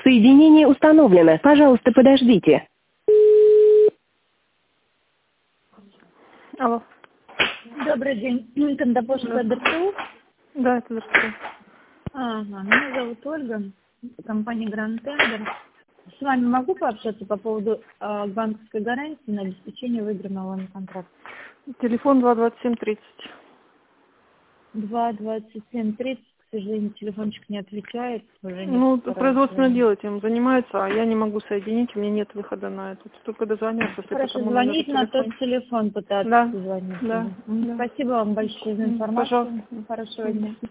Соединение установлено. Пожалуйста, подождите. Алло. Добрый день. Кондопошка ДРТУ. Да, это ДРТУ. Ага, меня зовут Ольга, компания Grand Tender. С вами могу пообщаться по поводу банковской гарантии на обеспечение выигранного на контракт? Телефон 22730. 22730, к сожалению, телефончик не отвечает. Уже Ну, несколько раз производственное звоню. дело этим занимается, а я не могу соединить, у меня нет выхода на это. Только дозвониться. Хорошо, звонить на тот телефон, пытаться Да, позвонить. да, Спасибо вам большое за информацию. Пожалуйста. Хорошего дня.